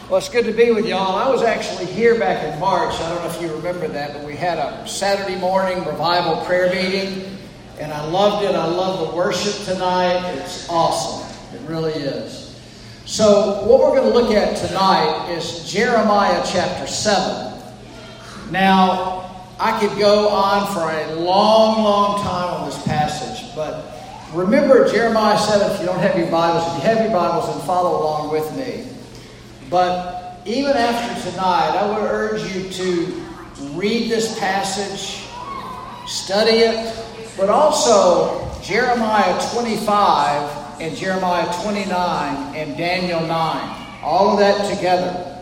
Well, it's good to be with y'all. I was actually here back in March. I don't know if you remember that, but we had a Saturday morning revival prayer meeting, and I loved it. I love the worship tonight. It's awesome. It really is. So what we're going to look at tonight is Jeremiah chapter 7. Now, I could go on for a long, long time on this passage, but remember Jeremiah 7, if you don't have your Bibles. If you have your Bibles, then follow along with me. But even after tonight, I would urge you to read this passage, study it, but also Jeremiah 25 and Jeremiah 29 and Daniel 9. All of that together.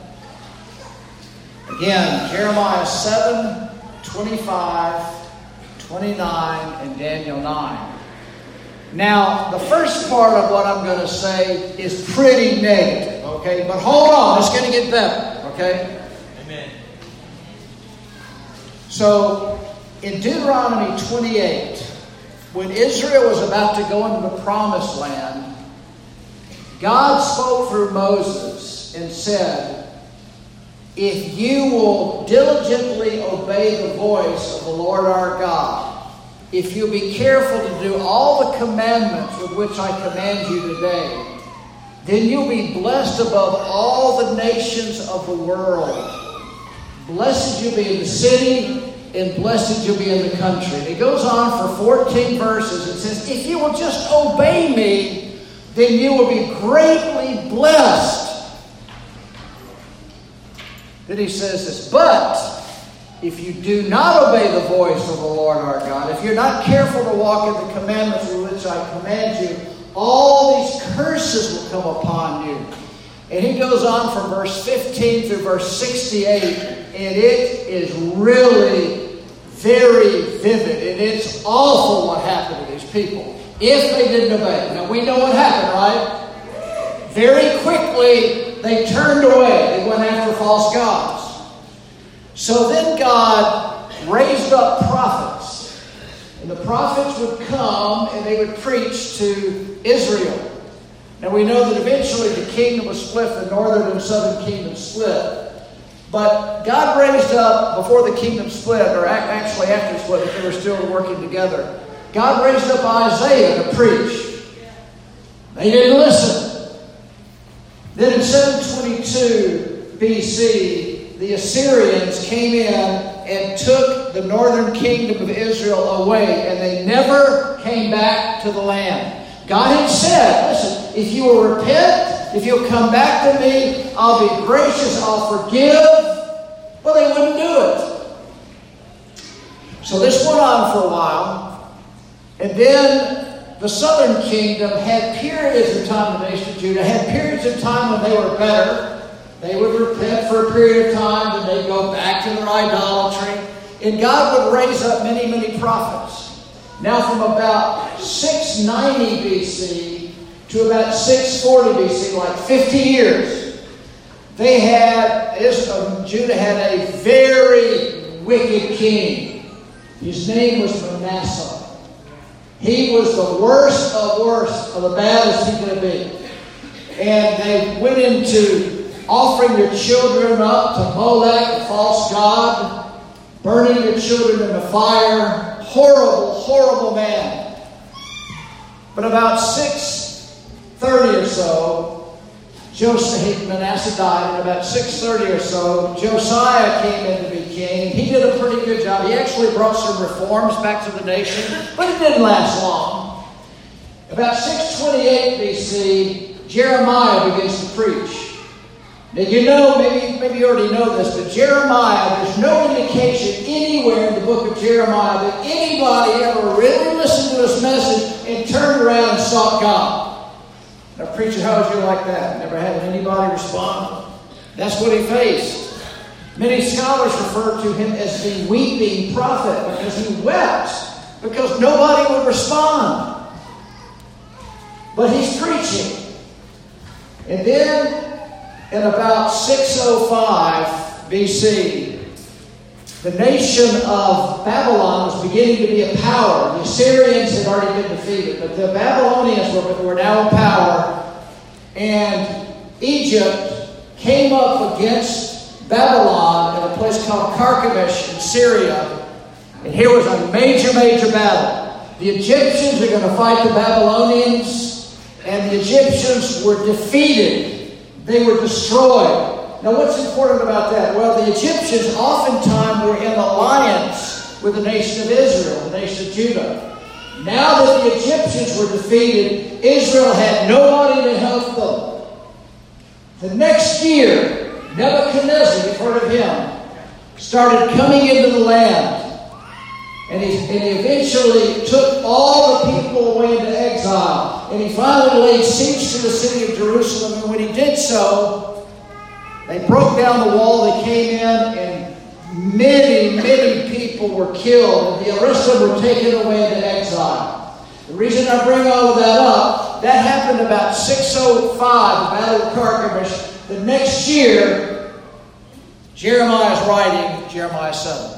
Again, Jeremiah 7, 25, 29, and Daniel 9. Now, the first part of what I'm going to say is pretty negative, okay? But hold on, it's going to get better, okay? Amen. So, in Deuteronomy 28, when Israel was about to go into the Promised Land, God spoke through Moses and said, "If you will diligently obey the voice of the Lord our God, if you'll be careful to do all the commandments with which I command you today, then you'll be blessed above all the nations of the world. Blessed you'll be in the city, and blessed you'll be in the country." And it goes on for 14 verses. It says, "If you will just obey me, then you will be greatly blessed." Then he says this, "But if you do not obey the voice of the Lord our God, if you're not careful to walk in the commandments with which I command you, all these curses will come upon you." And he goes on from verse 15 through verse 68, and it is really very vivid, and it's awful what happened to these people if they didn't obey. Now we know what happened, right? Very quickly they turned away. They went after false gods. So then God raised up prophets. And the prophets would come and they would preach to Israel. Now we know that eventually the kingdom was split, the northern and southern kingdom split. But God raised up, before the kingdom split, or actually after it split, they were still working together, God raised up Isaiah to preach. They didn't listen. Then in 722 BC, the Assyrians came in and took the northern kingdom of Israel away, and they never came back to the land. God had said, "Listen, if you will repent, if you'll come back to me, I'll be gracious, I'll forgive." Well, they wouldn't do it. So this went on for a while, and then the southern kingdom had periods of time, the nation of Judah had periods of time when they were better. They would repent for a period of time, and they'd go back to their idolatry. And God would raise up many, many prophets. Now from about 690 BC to about 640 BC, like 50 years, Judah had a very wicked king. His name was Manasseh. He was the worst of the baddest he could be. And they went into offering your children up to Molech, the false god, burning your children in the fire. Horrible, horrible man. But about 630 or so, Manasseh died, and about 630 or so, Josiah came in to be king. He did a pretty good job. He actually brought some reforms back to the nation, but it didn't last long. About 628 BC, Jeremiah begins to preach. Now, you know, maybe you already know this, but Jeremiah, there's no indication anywhere in the book of Jeremiah that anybody ever really listened to this message and turned around and sought God. Now, preacher, how would you like that? Never had anybody respond? That's what he faced. Many scholars refer to him as the weeping prophet because he wept because nobody would respond. But he's preaching. And then in about 605 BC, the nation of Babylon was beginning to be a power. The Assyrians had already been defeated, but the Babylonians were now in power. And Egypt came up against Babylon in a place called Carchemish in Syria. And here was a major battle. The Egyptians are going to fight the Babylonians, and the Egyptians were defeated. They were destroyed. Now, what's important about that? Well, the Egyptians oftentimes were in alliance with the nation of Israel, the nation of Judah. Now that the Egyptians were defeated, Israel had nobody to help them. The next year, Nebuchadnezzar, you've heard of him, started coming into the land. And he eventually took all the people away into exile. And he finally laid siege to the city of Jerusalem. And when he did so, they broke down the wall, they came in, and many people were killed, and the rest of them were taken away into exile. The reason I bring all of that up, that happened about 605, the Battle of Carchemish. The next year, Jeremiah is writing Jeremiah 7.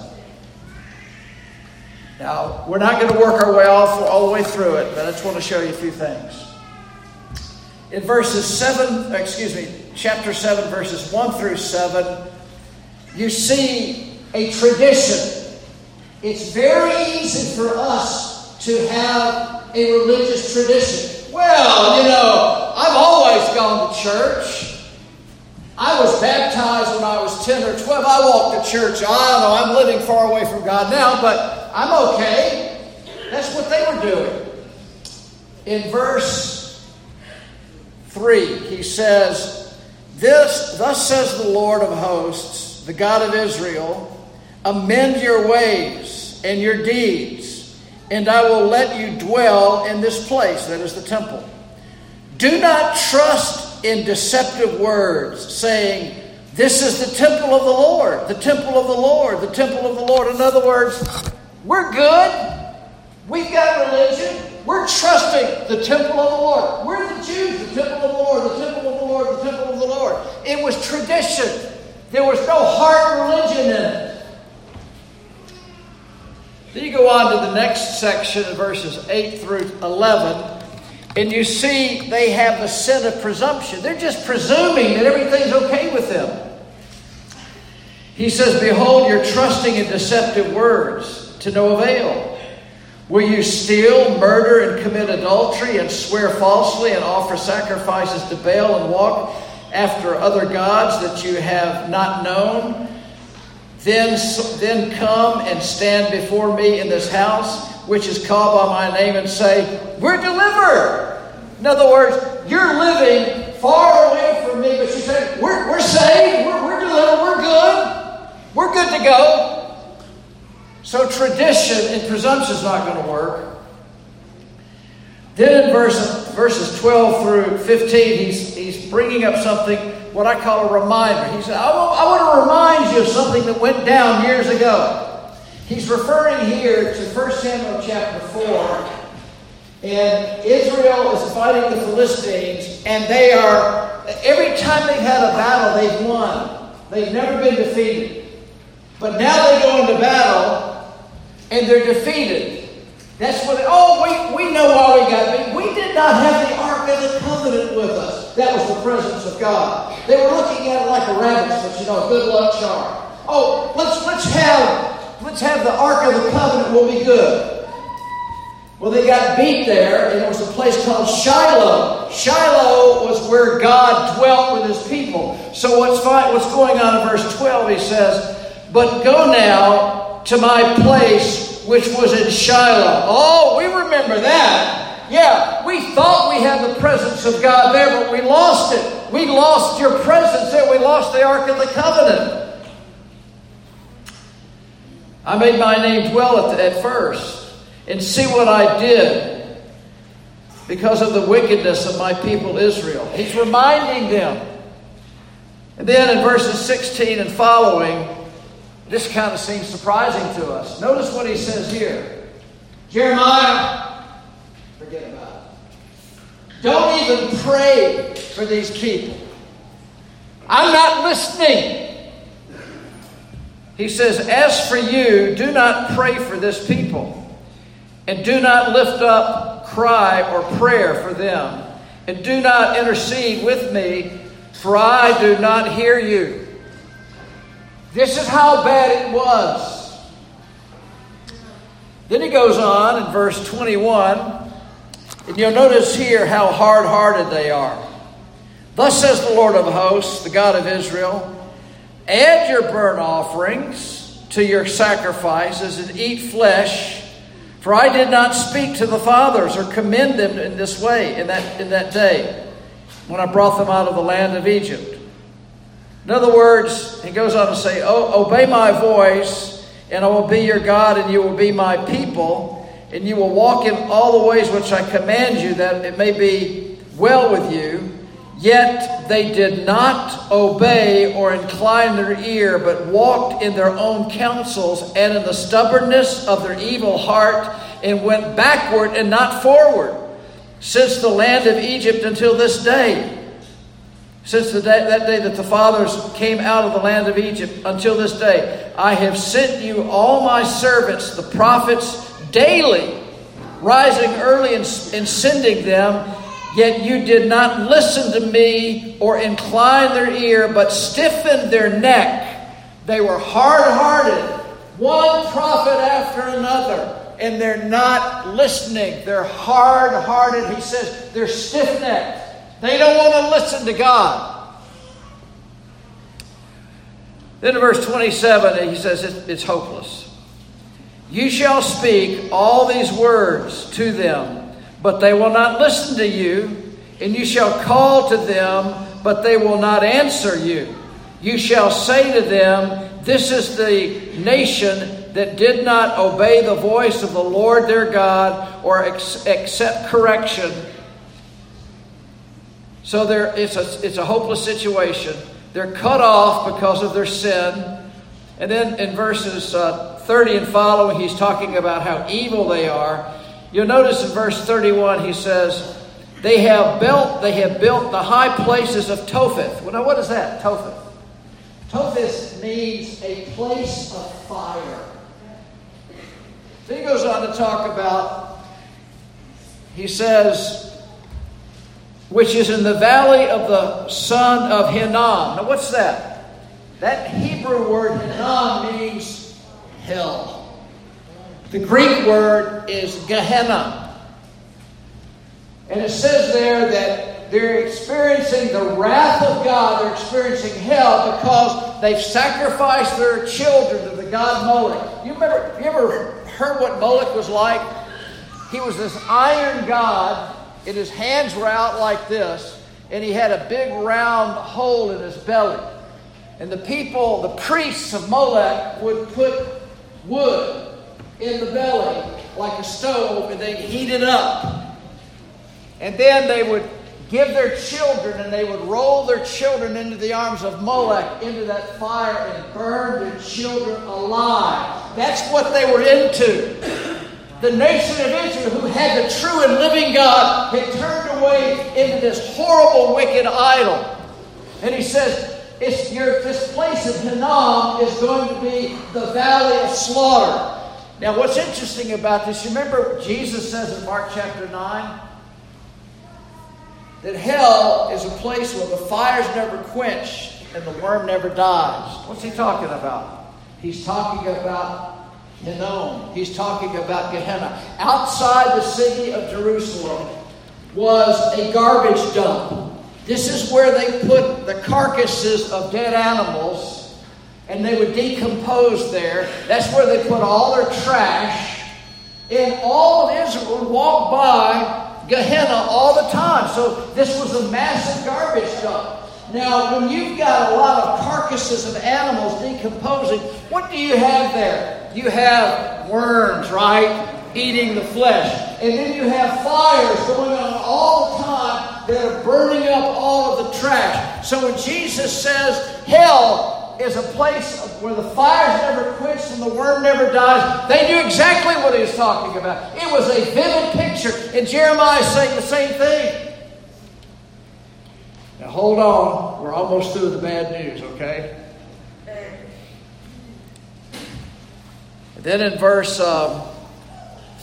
Now, we're not going to work our way all the way through it, but I just want to show you a few things. In chapter 7, verses 1 through 7, you see a tradition. It's very easy for us to have a religious tradition. Well, I've always gone to church. I was baptized when I was 10 or 12. I walked the church aisle. I'm living far away from God now, but I'm okay. That's what they were doing. In verse 3, he says, Thus says the Lord of hosts, the God of Israel, amend your ways and your deeds, and I will let you dwell in this place, that is the temple. Do not trust in deceptive words, saying, this is the temple of the Lord, the temple of the Lord, the temple of the Lord. In other words, we're good. We've got religion. We're trusting the temple of the Lord. We're the Jews, the temple of the Lord, the temple of the Lord, the temple of the Lord. It was tradition. There was no heart religion in it. Then you go on to the next section, verses 8 through 11, and you see they have the sin of presumption. They're just presuming that everything's okay with them. He says, behold, you're trusting in deceptive words to no avail. Will you steal, murder, and commit adultery, and swear falsely, and offer sacrifices to Baal, and walk after other gods that you have not known? Then come and stand before me in this house, which is called by my name, and say, we're delivered. In other words, you're living far away from me, but you say, we're saved, we're delivered, we're good. We're good to go. So tradition and presumption is not going to work. Then in verses 12 through 15, he's bringing up something, what I call a reminder. He said, I want to remind you of something that went down years ago. He's referring here to 1 Samuel chapter 4. And Israel is fighting the Philistines, and every time they've had a battle, they've won. They've never been defeated. But now they go into battle, and they're defeated. That's what, we know why we got beat. We did not have the Ark of the Covenant with us. That was the presence of God. They were looking at it like a rabbit's foot, good luck charm. Let's have the Ark of the Covenant, we'll be good. Well, they got beat there, and it was a place called Shiloh. Shiloh was where God dwelt with his people. So what's going on in verse 12, he says, but go now to my place which was in Shiloh. Oh, we remember that. Yeah, we thought we had the presence of God there, but we lost it. We lost your presence there. We lost the Ark of the Covenant. I made my name dwell at first. And see what I did because of the wickedness of my people Israel. He's reminding them. And then in verses 16 and following, this kind of seems surprising to us. Notice what he says here. Jeremiah, forget about it. Don't even pray for these people. I'm not listening. He says, as for you, do not pray for this people. And do not lift up cry or prayer for them. And do not intercede with me for I do not hear you. This is how bad it was. Then he goes on in verse 21, and you'll notice here how hard-hearted they are. Thus says the Lord of hosts, the God of Israel, add your burnt offerings to your sacrifices and eat flesh, for I did not speak to the fathers or commend them in this way in that day when I brought them out of the land of Egypt. In other words, he goes on to say, obey my voice, and I will be your God, and you will be my people, and you will walk in all the ways which I command you, that it may be well with you. Yet they did not obey or incline their ear, but walked in their own counsels and in the stubbornness of their evil heart, and went backward and not forward, since the land of Egypt until this day. Since that day that the fathers came out of the land of Egypt until this day, I have sent you all my servants, the prophets, daily, rising early and sending them. Yet you did not listen to me or incline their ear, but stiffened their neck. They were hard-hearted, one prophet after another, and they're not listening. They're hard-hearted. He says they're stiff-necked. They don't want to listen to God. Then in verse 27, he says it's hopeless. You shall speak all these words to them, but they will not listen to you, and you shall call to them, but they will not answer you. You shall say to them, this is the nation that did not obey the voice of the Lord their God, or accept correction. So it's a hopeless situation. They're cut off because of their sin. And then in verses 30 and following, he's talking about how evil they are. You'll notice in verse 31, he says, they have built the high places of Topheth. Well, now what is that, Topheth? Topheth means a place of fire. Then he goes on to talk about, he says, which is in the valley of the son of Hinnom. Now what's that? That Hebrew word Hinnom means hell. The Greek word is Gehenna. And it says there that they're experiencing the wrath of God. They're experiencing hell because they've sacrificed their children to the god Moloch. You ever heard what Moloch was like? He was this iron god, and his hands were out like this, and he had a big round hole in his belly. And the priests of Moloch would put wood in the belly like a stove, and they'd heat it up. And then they would give their children, and they would roll their children into the arms of Moloch, into that fire, and burn their children alive. That's what they were into. The nation of Israel, who had the true and living God, had turned away into this horrible, wicked idol. And he says, this place of Hinnom is going to be the valley of slaughter. Now, what's interesting about this, you remember Jesus says in Mark chapter 9 that hell is a place where the fire's never quenched and the worm never dies. What's he talking about? He's talking about Hinnom. He's talking about Gehenna. Outside the city of Jerusalem was a garbage dump. This is where they put the carcasses of dead animals, and they would decompose there. That's where they put all their trash. And all of Israel would walk by Gehenna all the time. So this was a massive garbage dump. Now, when you've got a lot of carcasses of animals decomposing, what do you have there? You have worms, right? Eating the flesh. And then you have fires going on all the time that are burning up all of the trash. So when Jesus says hell is a place where the fire's never quenched and the worm never dies, they knew exactly what he was talking about. It was a vivid picture. And Jeremiah is saying the same thing. Now hold on. We're almost through the bad news, okay? And then in verse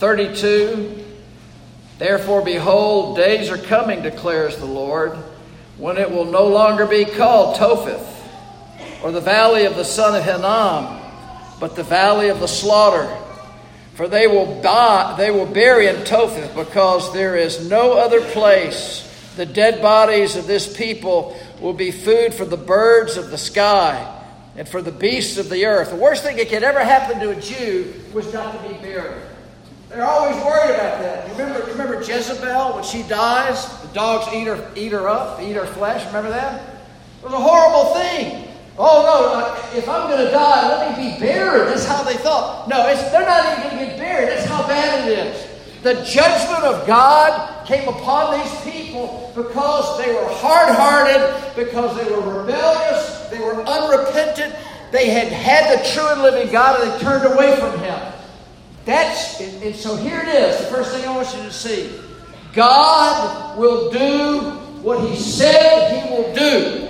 32, therefore behold, days are coming, declares the Lord, when it will no longer be called Topheth, or the valley of the son of Hinnom, but the valley of the slaughter. For they will bury in Topheth, because there is no other place. The dead bodies of this people will be food for the birds of the sky and for the beasts of the earth. The worst thing that could ever happen to a Jew was not to be buried. They're always worried about that. You remember Jezebel, when she dies, the dogs eat her up, eat her flesh. Remember that? It was a horrible thing. Oh no, if I'm going to die, let me be buried. That's how they thought. No, they're not even going to get buried. That's how bad it is. The judgment of God came upon these people because they were hard-hearted, because they were rebellious, they were unrepentant, they had the true and living God, and they turned away from Him. And so here it is, the first thing I want you to see. God will do what He said He will do.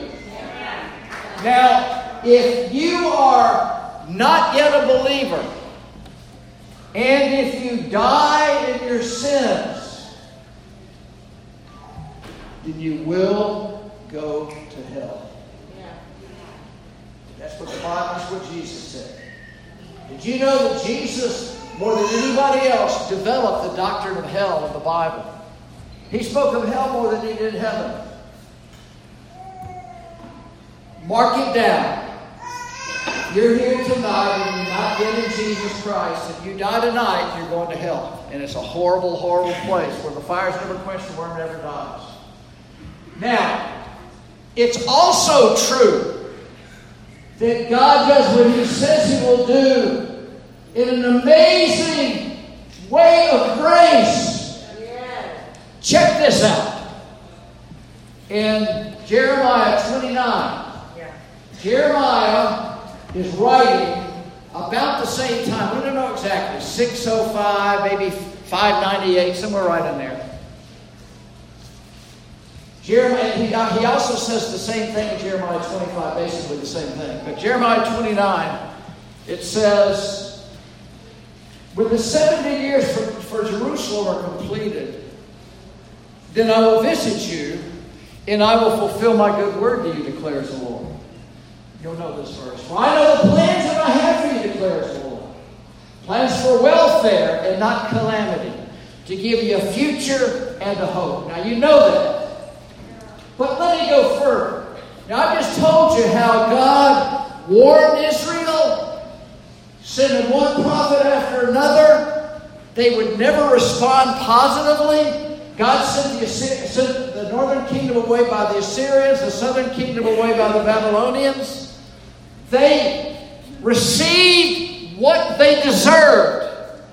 Now, if you are not yet a believer, and if you die in your sins, then you will go to hell. That's what the Bible, that's what Jesus said. Did you know that Jesus, more than anybody else, developed the doctrine of hell in the Bible? He spoke of hell more than He did heaven. Mark it down. You're here tonight and you're not yet in Jesus Christ. If you die tonight, you're going to hell. And it's a horrible, horrible place where the fire's never quenched, the worm never dies. Now, it's also true that God does what He says He will do in an amazing way of grace. Check this out. In Jeremiah 29, Jeremiah is writing about the same time. We don't know exactly. 605, maybe 598, somewhere right in there. Jeremiah, he also says the same thing in Jeremiah 25, basically the same thing. But Jeremiah 29, it says, when the 70 years for Jerusalem are completed, then I will visit you, and I will fulfill my good word to you, declares the Lord. You'll know this verse. For I know the plans that I have for you, declares the Lord. Plans for welfare and not calamity, to give you a future and a hope. Now you know that. But let me go further. Now I just told you how God warned Israel, sending one prophet after another. They would never respond positively. God sent the northern kingdom away by the Assyrians, the southern kingdom away by the Babylonians. They received what they deserved.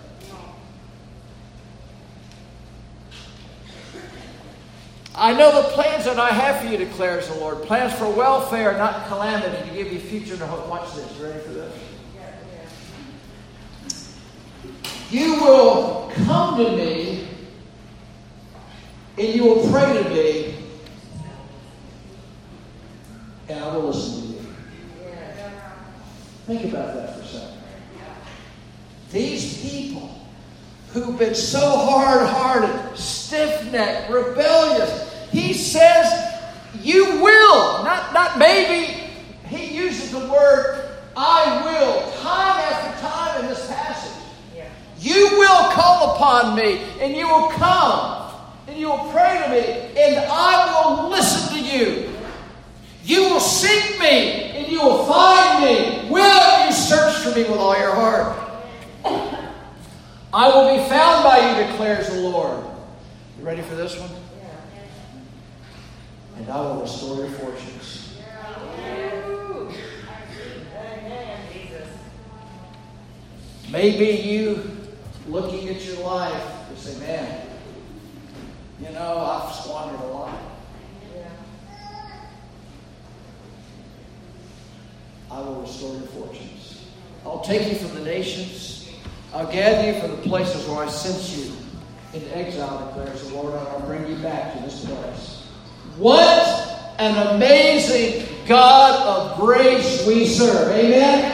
I know the plans that I have for you, declares the Lord. Plans for welfare, not calamity, to give you future and hope. Watch this. You ready for this? You will come to me, and you will pray to me, and I will listen to you. Think about that for a second. These people who've been so hard-hearted, stiff-necked, rebellious, He says, you will, not maybe. He uses the word, I will, time after time in this passage. You will call upon me, and you will come, and you will pray to me, and I will listen to you. You will seek me, and you will find me. Will you search for me with all your heart? I will be found by you, declares the Lord. You ready for this one? And I will restore your fortunes. Maybe you, looking at your life, you say, man, I've squandered a lot. I will restore your fortunes. I'll take you from the nations. I'll gather you from the places where I sent you into exile, declares the Lord, and I'll bring you back to this place. What an amazing God of grace we serve. Amen?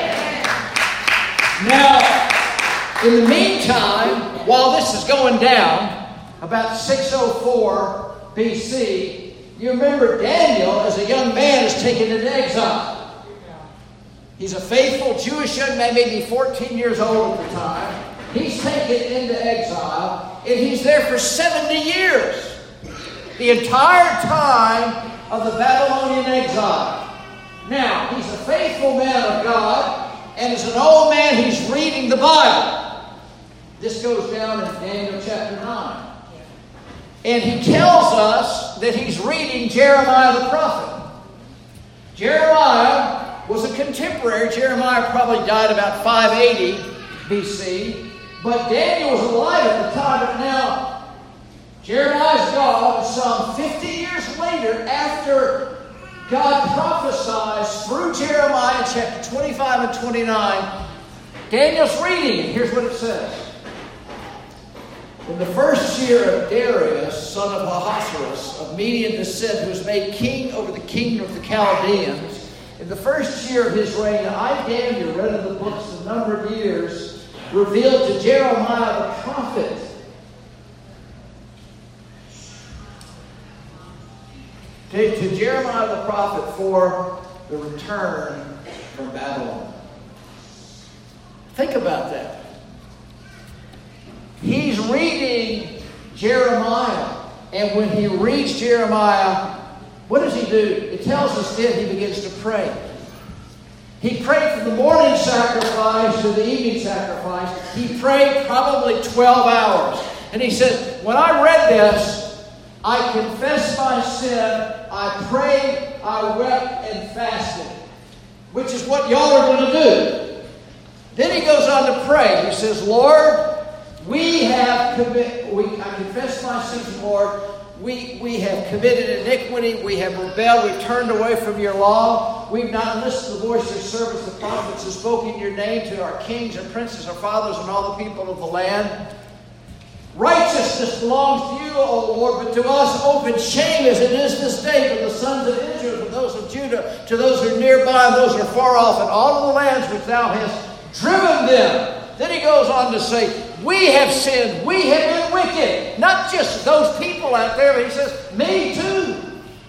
Now, in the meantime, while this is going down, about 604 BC, You remember Daniel, as a young man, is taken into exile. He's a faithful Jewish young man, maybe 14 years old at the time. He's taken into exile, and he's there for 70 years. The entire time of the Babylonian exile. Now, he's a faithful man of God, and as an old man, he's reading the Bible. This goes down in Daniel chapter 9. And he tells us that he's reading Jeremiah the prophet. Jeremiah was a contemporary. Jeremiah probably died about 580 BC. But Daniel was alive at the time. But now, Jeremiah's gone. Some 50 years later, after God prophesies through Jeremiah in chapter 25 and 29, Daniel's reading it. Here's what it says. In the first year of Darius, son of Ahasuerus, of Median descent, who was made king over the kingdom of the Chaldeans, in the first year of his reign, I, Daniel, read in the books the number of years revealed to Jeremiah the prophet. To Jeremiah the prophet for the return from Babylon. Think about that. He's reading Jeremiah, and when he reads Jeremiah, what does he do? It tells us then he begins to pray. He prayed from the morning sacrifice to the evening sacrifice. He prayed probably 12 hours. And he said, when I read this, I confessed my sin, I prayed, I wept, and fasted. Which is what y'all are going to do. Then he goes on to pray. He says, Lord, I confess my sins, Lord. We have committed iniquity. We have rebelled. We've turned away from your law. We've not listened to the voice of your servants, the prophets, who spoke in your name to our kings and princes, our fathers, and all the people of the land. Righteousness belongs to you, O Lord, but to us open shame as it is this day to the sons of Israel, to those of Judah, to those who are nearby and those who are far off, and all of the lands which thou hast driven them. Then he goes on to say, we have sinned, we have been wicked. Not just those people out there, but he says, me too.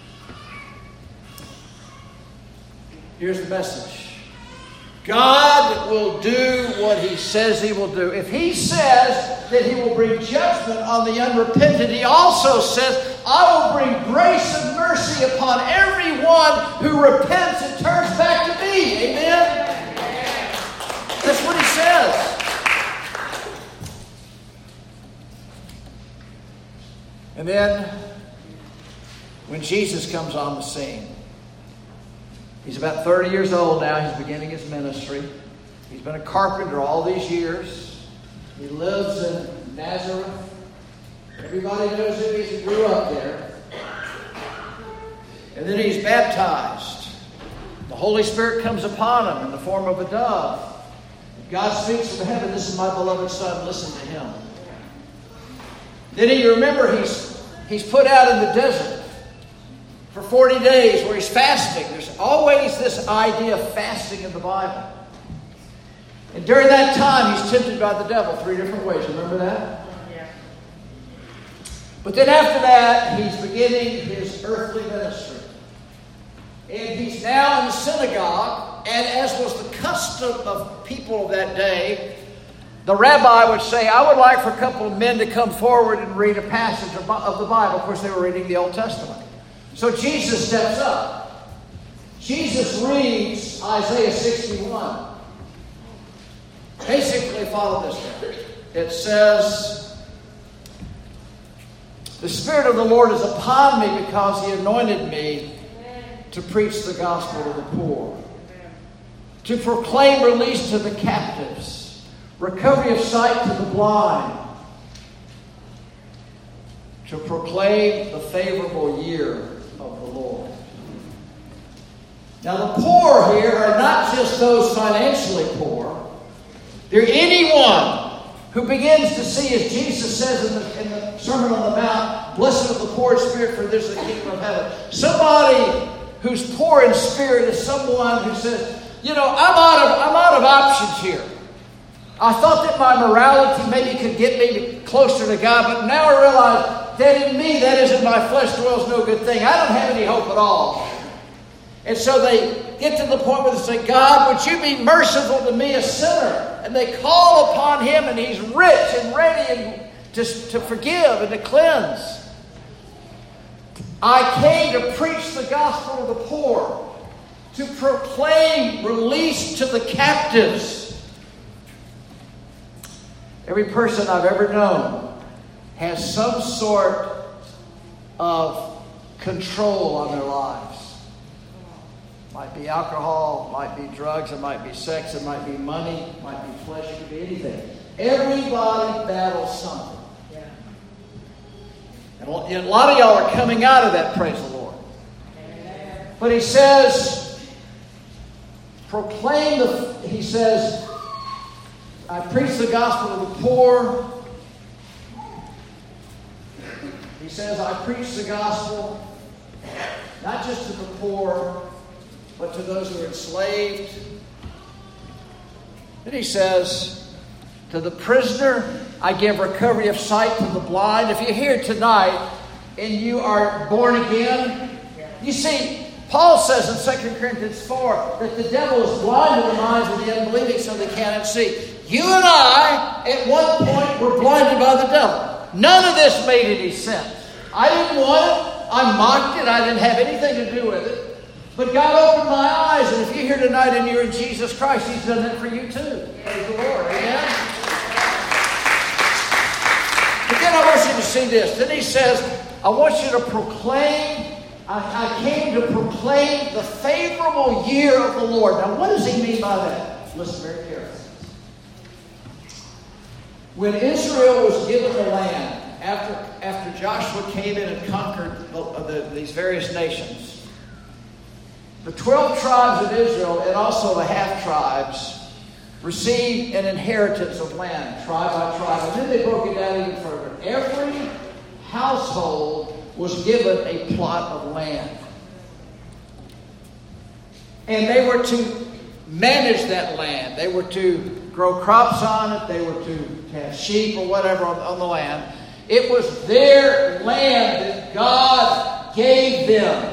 Here's the message. God will do what he says he will do. If he says that he will bring judgment on the unrepentant, he also says, I will bring grace and mercy upon everyone who repents and turns back to me. Amen? That's what he says. And then, when Jesus comes on the scene, he's about 30 years old now. He's beginning his ministry. He's been a carpenter all these years. He lives in Nazareth. Everybody knows him. He grew up there. And then he's baptized. The Holy Spirit comes upon him in the form of a dove. God speaks from heaven, this is my beloved Son, listen to him. Then you remember he's put out in the desert for 40 days where he's fasting. There's always this idea of fasting in the Bible. And during that time, he's tempted by the devil 3 different ways. Remember that? Yeah. But then after that, he's beginning his earthly ministry. And he's now in the synagogue, and as was the custom of people of that day, the rabbi would say, I would like for a couple of men to come forward and read a passage of the Bible. Of course, they were reading the Old Testament. So Jesus steps up. Jesus reads Isaiah 61. Basically, follow this. It says, the Spirit of the Lord is upon me because he anointed me to preach the gospel to the poor, to proclaim release to the captives, recovery of sight to the blind, to proclaim the favorable year of the Lord. Now the poor here are not just those financially poor. They're anyone who begins to see, as Jesus says in the Sermon on the Mount, blessed are the poor in spirit, for theirs is the kingdom of heaven. Somebody who's poor in spirit is someone who says, I'm out of options here. I thought that my morality maybe could get me closer to God, but now I realize that in me, that is in my flesh, dwells no good thing. I don't have any hope at all. And so they get to the point where they say, God, would you be merciful to me, a sinner? And they call upon him, and he's rich and ready to forgive and to cleanse. I came to preach the gospel to the poor, to proclaim release to the captives. Every person I've ever known has some sort of control on their lives. Might be alcohol, might be drugs, it might be sex, it might be money, it might be flesh, it could be anything. Everybody battles something. And a lot of y'all are coming out of that, praise the Lord. But he says, he says, I preach the gospel to the poor. He says, I preach the gospel not just to the poor, but to those who are enslaved. Then he says, to the prisoner, I give recovery of sight to the blind. If you're here tonight and you are born again, you see, Paul says in 2 Corinthians 4 that the devil is blind to the minds of the unbelieving so they cannot see. You and I, at one point, were blinded by the devil. None of this made any sense. I didn't want it. I mocked it. I didn't have anything to do with it. But God opened my eyes, and if you're here tonight and you're in Jesus Christ, He's done that for you too. Praise the Lord. Amen? But then I want you to see this. Then he says, I want you to proclaim, I came to proclaim the favorable year of the Lord. Now, what does he mean by that? Listen very carefully. When Israel was given the land, after Joshua came in and conquered these various nations, the 12 tribes of Israel and also the half-tribes received an inheritance of land, tribe by tribe. And then they broke it down even further. Every household was given a plot of land. And they were to manage that land. They were to grow crops on it. They were to have sheep or whatever on the land. It was their land that God gave them.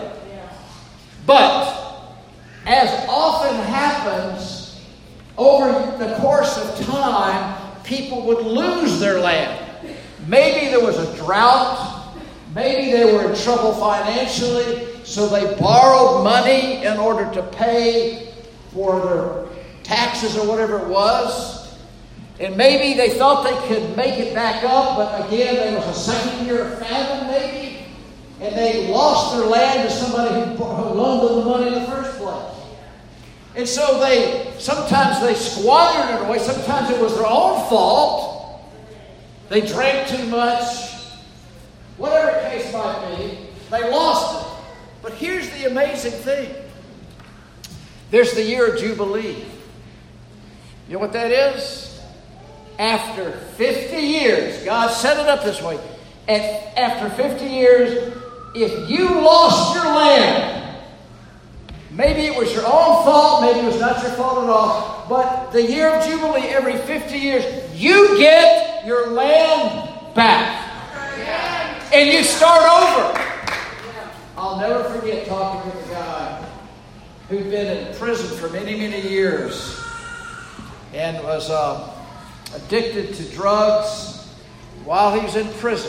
But, as often happens, over the course of time, people would lose their land. Maybe there was a drought. Maybe they were in trouble financially, so they borrowed money in order to pay for their taxes or whatever it was. And maybe they thought they could make it back up, but again, there was a second year of famine maybe, and they lost their land to somebody who loaned them the money in the first place. And so sometimes they squandered it away. Sometimes it was their own fault. They drank too much. Whatever the case might be, they lost it. But here's the amazing thing. There's the year of Jubilee. You know what that is? After 50 years, God set it up this way. After 50 years, if you lost your land, maybe it was your own fault, maybe it was not your fault at all, but the year of Jubilee, every 50 years, you get your land back. And you start over. I'll never forget talking with a guy who'd been in prison for many, many years and was addicted to drugs. While he was in prison,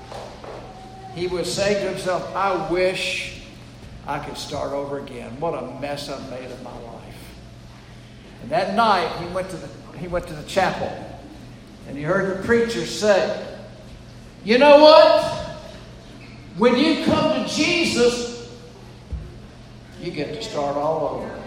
he was saying to himself, I wish I could start over again. What a mess I've made of my life. And that night, he went to the chapel, and he heard the preacher say, you know what? When you come to Jesus, you get to start all over.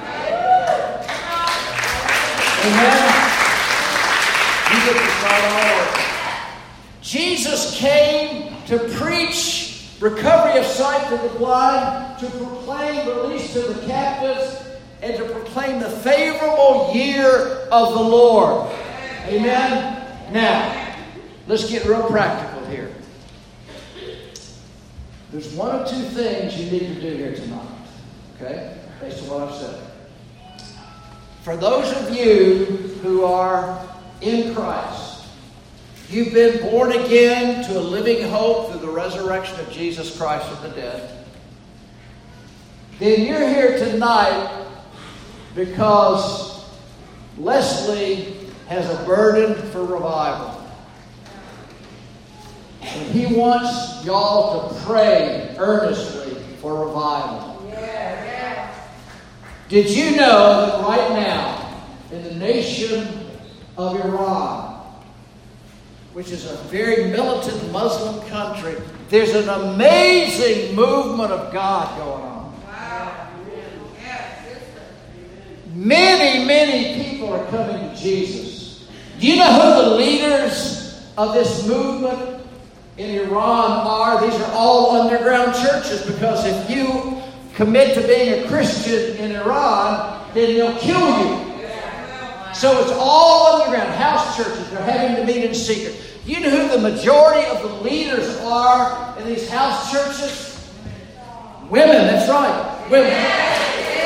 Amen? You get to start all over. Jesus came to preach recovery of sight to the blind, to proclaim release to the captives, and to proclaim the favorable year of the Lord. Amen? Now, let's get real practical here. There's one or two things you need to do here tonight. Okay? Based on what I've said. For those of you who are in Christ, you've been born again to a living hope through the resurrection of Jesus Christ from the dead, then you're here tonight because Leslie has a burden for revival. And he wants y'all to pray earnestly for revival. Did you know that right now, in the nation of Iran, which is a very militant Muslim country, there's an amazing movement of God going on. Many, many people are coming to Jesus. Do you know who the leaders of this movement in Iran are? These are all underground churches, because if you commit to being a Christian in Iran, then they'll kill you. So it's all underground house churches. They're having to meet in secret. Do you know who the majority of the leaders are in these house churches? Women, that's right. Women.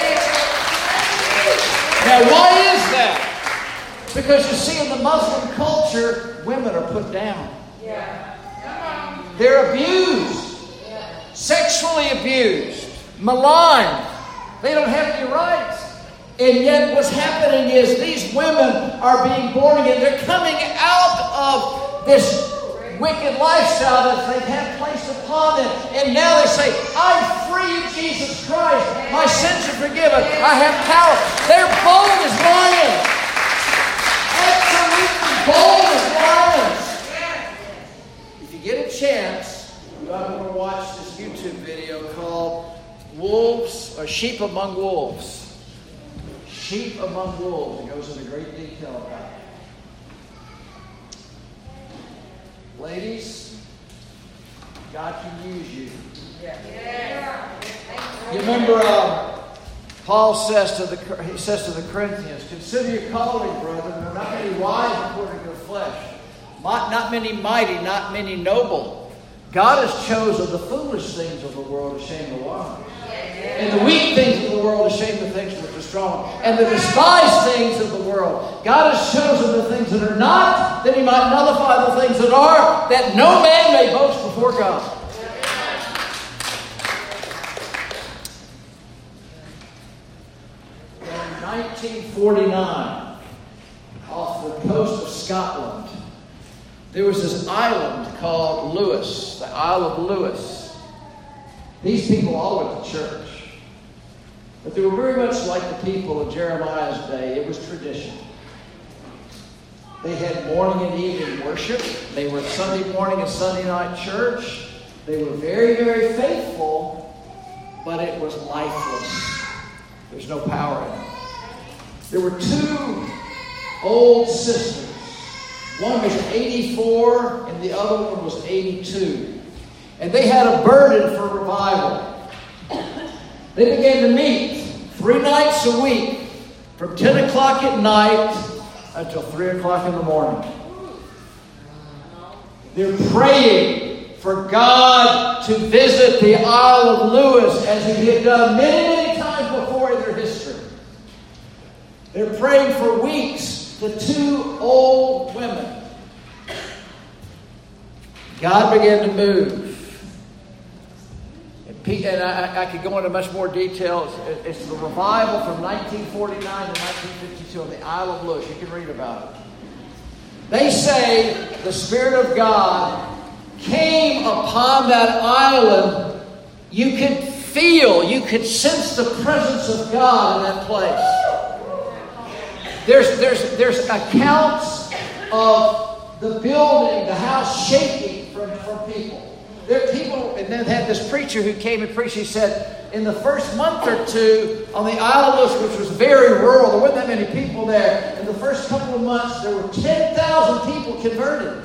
Now, why is that? Because you see, in the Muslim culture, women are put down. They're abused, sexually abused, maligned. They don't have any rights. And yet what's happening is these women are being born again. They're coming out of this wicked lifestyle that they've had placed upon them. And now they say, I'm free in Jesus Christ. My sins are forgiven. I have power. They're bold as lions. Absolutely bold as lions. If you get a chance, you might want to watch this YouTube video called Wolves or Sheep Among Wolves. Sheep Among Wolves. It goes into great detail about it. Ladies, God can use you. You remember Paul says to the Corinthians, consider your calling, brethren. There are not many wise according to the flesh, not many mighty, not many noble. God has chosen the foolish things of the world to shame the wise, and the weak things of the world to shame the things which are strong, and the despised things of the world. God has chosen the things that are not, that he might nullify the things that are, that no man may boast before God. In 1949, off the coast of Scotland, there was this island called Lewis, the Isle of Lewis. These people all went to church. But they were very much like the people of Jeremiah's day. It was tradition. They had morning and evening worship. They were Sunday morning and Sunday night church. They were very, very faithful, but it was lifeless. There's no power in it. There were two old sisters. One was 84 and the other one was 82. And they had a burden for revival. They began to meet 3 nights a week from 10 o'clock at night until 3 o'clock in the morning. They're praying for God to visit the Isle of Lewis as he had done many, many times before in their history. They're praying for weeks. The two old women. God began to move. And I could go into much more detail. It's the revival from 1949 to 1952 on the Isle of Lewis. You can read about it. They say the Spirit of God came upon that island. You could feel, you could sense the presence of God in that place. There's accounts of the building, the house shaking from people. There are people, and then had this preacher who came and preached. He said, in the first month or two on the Isle of Lewis, which was very rural, there wasn't that many people there. In the first couple of months, there were 10,000 people converted.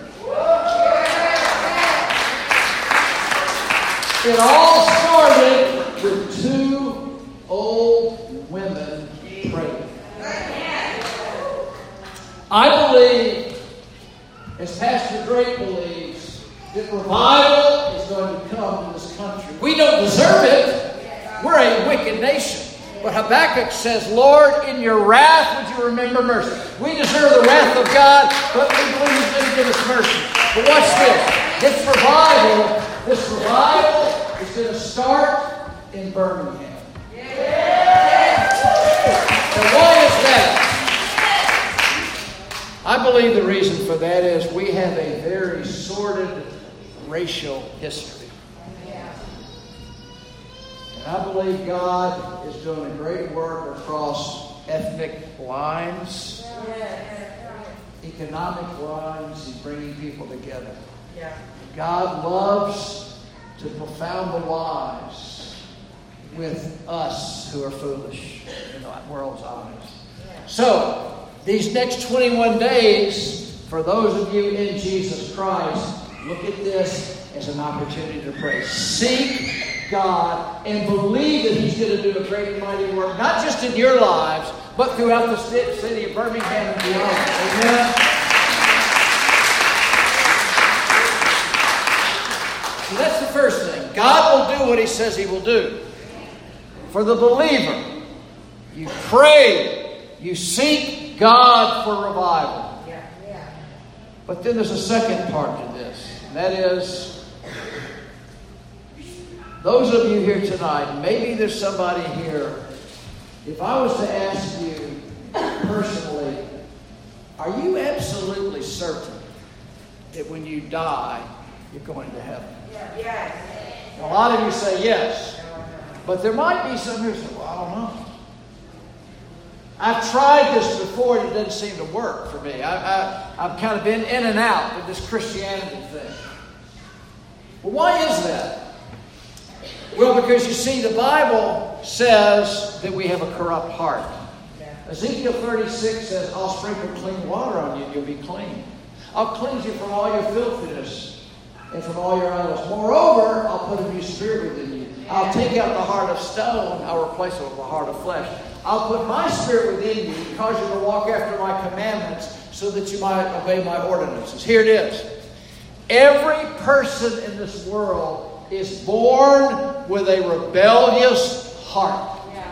It all started with two old women praying. I believe, as Pastor Drake believes, that revival is going to come to this country. We don't deserve it. We're a wicked nation. But Habakkuk says, Lord, in your wrath would you remember mercy. We deserve the wrath of God, but we believe He's going to give us mercy. But watch this. This revival is going to start in Birmingham. Now, why is that? I believe the reason for that is we have a very sordid racial history. And I believe God is doing a great work across ethnic lines, economic lines. He's bringing people together. God loves to profound the lives with us who are foolish in the world's eyes. So, these next 21 days, for those of you in Jesus Christ, look at this as an opportunity to pray. Seek God and believe that He's going to do a great and mighty work, not just in your lives, but throughout the city of Birmingham and beyond. Amen. So that's the first thing. God will do what He says He will do. For the believer, you pray, you seek God for revival. But then there's a second part to this, and that is, those of you here tonight, maybe there's somebody here, if I was to ask you personally, are you absolutely certain that when you die, you're going to heaven? Yes. A lot of you say yes. But there might be some who say, well, I don't know. I've tried this before and it doesn't seem to work for me. I've kind of been in and out with this Christianity thing. Well, why is that? Well, because you see, the Bible says that we have a corrupt heart. Ezekiel 36 says, I'll sprinkle clean water on you and you'll be clean. I'll cleanse you from all your filthiness and from all your idols. Moreover, I'll put a new spirit within you. I'll take out the heart of stone. I'll replace it with a heart of flesh. I'll put my spirit within you and cause you to walk after my commandments so that you might obey my ordinances. Here it is. Every person in this world is born with a rebellious heart.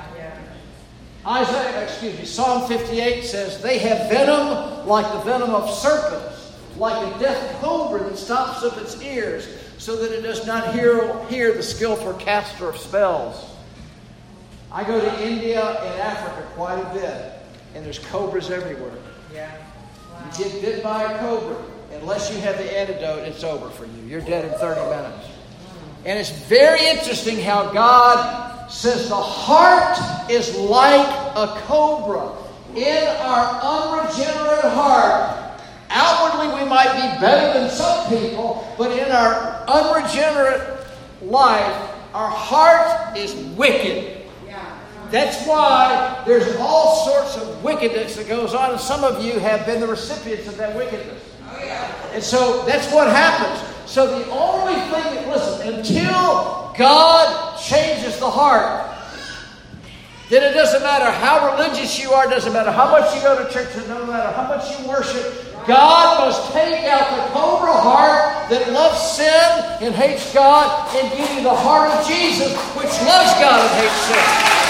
Psalm 58 says, they have venom like the venom of serpents, like a deaf cobra that stops up its ears so that it does not hear the skillful caster of spells. I go to India and Africa quite a bit, and there's cobras everywhere. You get bit by a cobra, unless you have the antidote, it's over for you. You're dead in 30 minutes. And it's very interesting how God says the heart is like a cobra. In our unregenerate heart, outwardly we might be better than some people, but in our unregenerate life, our heart is wicked. That's why there's all sorts of wickedness that goes on, and some of you have been the recipients of that wickedness. And so that's what happens. So the only thing that, listen, until God changes the heart, then it doesn't matter how religious you are, it doesn't matter how much you go to church, it doesn't matter how much you worship. God must take out the cobra heart that loves sin and hates God and give you the heart of Jesus, which loves God and hates sin.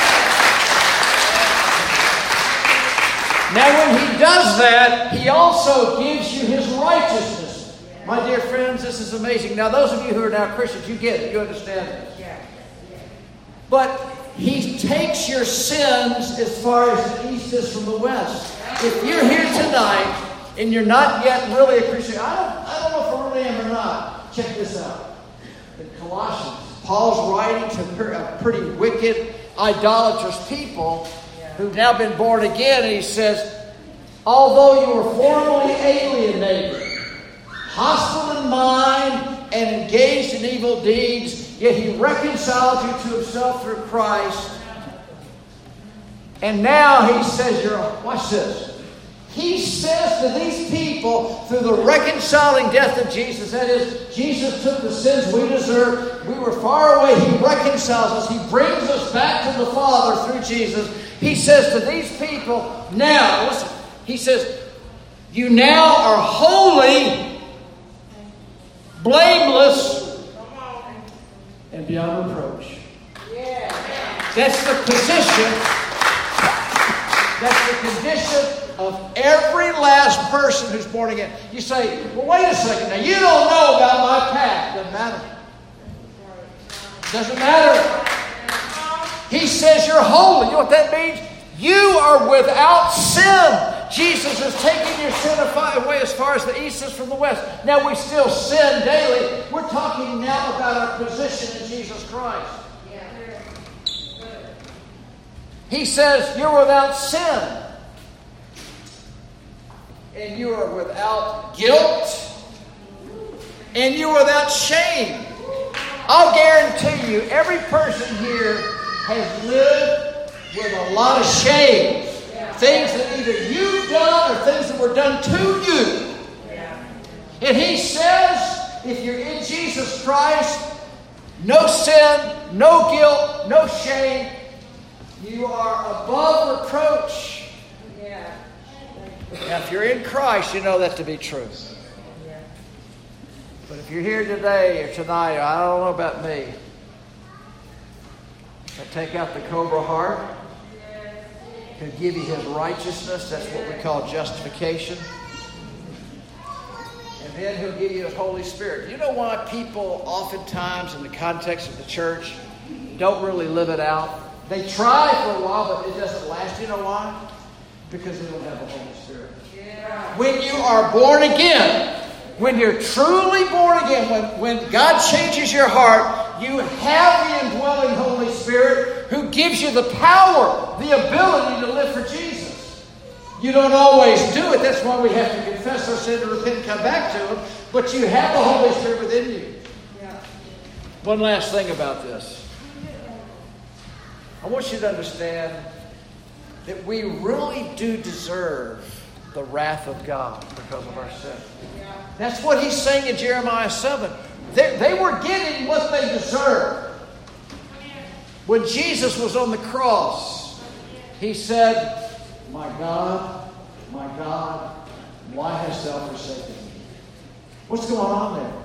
Now, when He does that, He also gives you His righteousness. My dear friends, this is amazing. Now, those of you who are now Christians, you get it. You understand this. But He takes your sins as far as the east is from the west. If you're here tonight and you're not yet really a Christian, I don't know if I really am or not. Check this out. In Colossians, Paul's writing to pretty wicked, idolatrous people who've now been born again, and he says, although you were formerly alienated, hostile in mind, and engaged in evil deeds, yet He reconciled you to Himself through Christ. And now He says, watch this. He says to these people, through the reconciling death of Jesus, that is, Jesus took the sins we deserved. We were far away. He reconciles us. He brings us back to the Father through Jesus. He says to these people, now, listen, He says, you now are holy, blameless, and beyond reproach. That's the position. That's the condition of every last person who's born again. You say, well, wait a second. Now, you don't know about my past. Doesn't matter. Doesn't matter. He says you're holy. You know what that means? You are without sin. Jesus has taken your sin away as far as the east is from the west. Now, we still sin daily. We're talking now about our position in Jesus Christ. He says you're without sin. And you are without guilt. And you're without shame. I'll guarantee you, every person here has lived with a lot of shame. Things that either you've done or things that were done to you. And he says, if you're in Jesus Christ, no sin, no guilt, no shame. You are above reproach. Now, if you're in Christ, you know that to be true. But if you're here today or tonight, I don't know about me. If I take out the cobra heart, He'll give you His righteousness. That's what we call justification. And then He'll give you His Holy Spirit. You know why people oftentimes in the context of the church don't really live it out? They try for a while, but it doesn't last. You know why? Because they don't have the Holy Spirit. When you are born again, when you're truly born again, when God changes your heart, you have the indwelling Holy Spirit who gives you the power, the ability to live for Jesus. You don't always do it. That's why we have to confess our sin, to repent, and come back to Him. But you have the Holy Spirit within you. One last thing about this. I want you to understand that we really do deserve the wrath of God because of our sin. That's what he's saying in Jeremiah 7. They were getting what they deserved. When Jesus was on the cross, He said, my God, why hast thou forsaken me? What's going on there?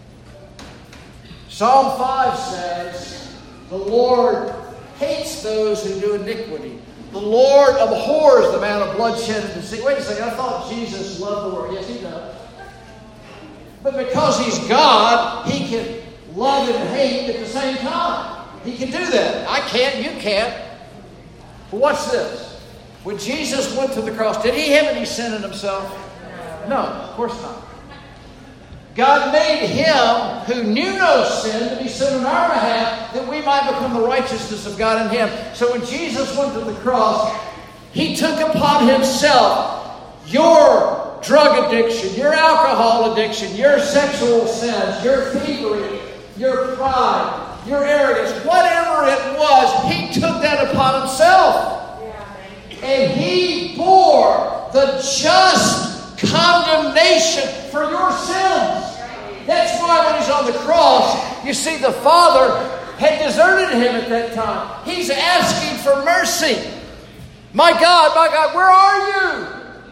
Psalm 5 says, the Lord hates those who do iniquity. The Lord abhors the man of bloodshed and deceit. Wait a second, I thought Jesus loved the world. Yes, He does. But because He's God, He can love and hate at the same time. He can do that. I can't, you can't. But watch this. When Jesus went to the cross, did He have any sin in Himself? No, of course not. God made Him who knew no sin to be sin on our behalf, that we might become the righteousness of God in Him. So when Jesus went to the cross, He took upon Himself your drug addiction, your alcohol addiction, your sexual sins, your thievery, your pride, your arrogance, whatever it was, He took that upon Himself. And He bore the just condemnation for your sins. That's why when He's on the cross, you see the Father had deserted Him at that time. He's asking for mercy. My God, where are you?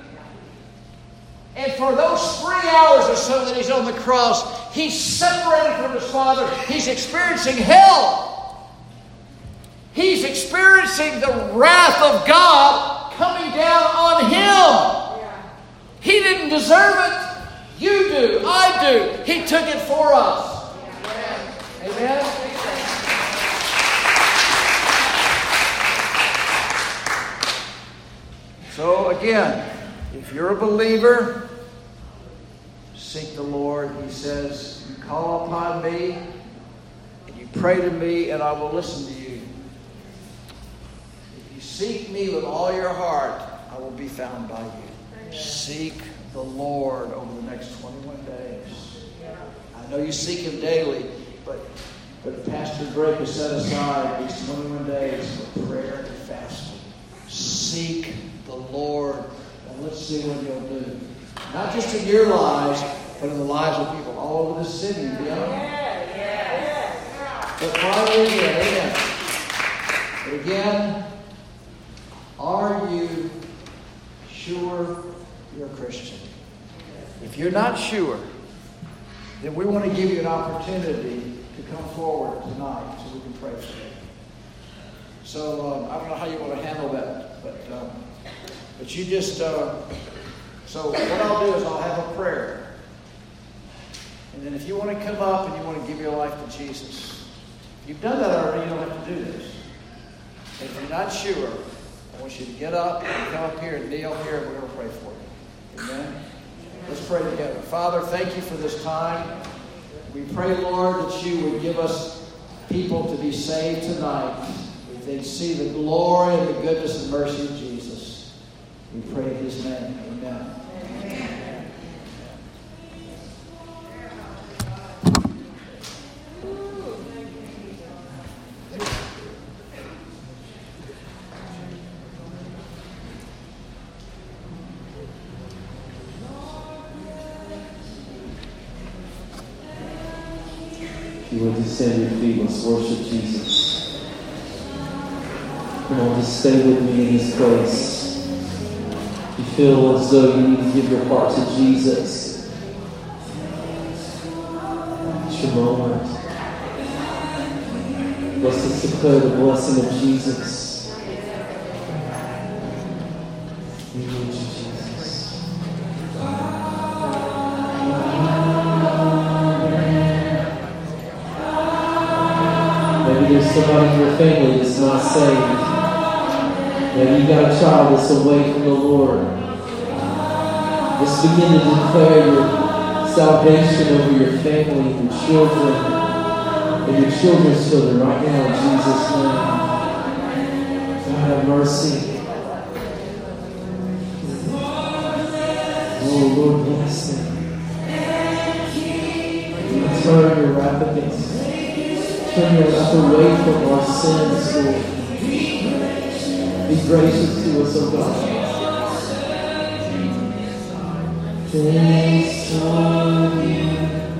And for those 3 hours or so that He's on the cross, He's separated from His Father. He's experiencing hell. He's experiencing the wrath of God coming down on Him. He didn't deserve it. You do. I do. He took it for us. Amen? So again, if you're a believer, seek the Lord. He says, you call upon me, and you pray to me, and I will listen to you. If you seek me with all your heart, I will be found by you. Seek the Lord over the next 21 days. I know you seek Him daily, but Pastor Drake has set aside these 21 days for prayer and fasting. Seek the Lord, and let's see what He'll do. Not just in your lives, but in the lives of people all over the city and beyond. But finally, amen. But again, are you sure you're a Christian? If you're not sure, then we want to give you an opportunity to come forward tonight so we can pray for you. So I don't know how you want to handle that, but you just. So what I'll do is I'll have a prayer, and then if you want to come up and you want to give your life to Jesus, if you've done that already, you don't have to do this. And if you're not sure, I want you to get up and come up here and kneel here, and we're going to pray for you. Amen. Let's pray together. Father, thank you for this time. We pray, Lord, that you would give us people to be saved tonight. If they see the glory and the goodness and mercy of Jesus. We pray in his name. Amen. Amen. If you would just stand your feet, let's worship Jesus. Come on, just stay with me in this place. If you feel as though you need to give your heart to Jesus, it's your moment. Let's just declare the blessing of Jesus. We need you, Jesus. Maybe there's somebody in your family that's not saved. Maybe you got a child that's away from the Lord. Just begin to declare your salvation over your family, your children, and your children's children right now in Jesus' name. God have mercy. Oh, Lord, bless them. Turn your wrath against us. Turn your wrath away from our sins, Lord. Be gracious to us, O God. Thanks for you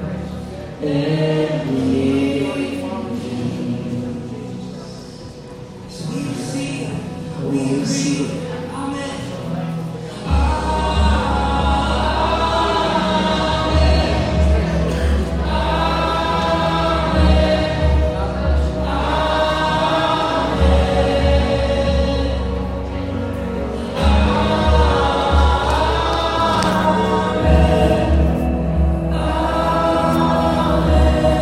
and me. Oh, we see it.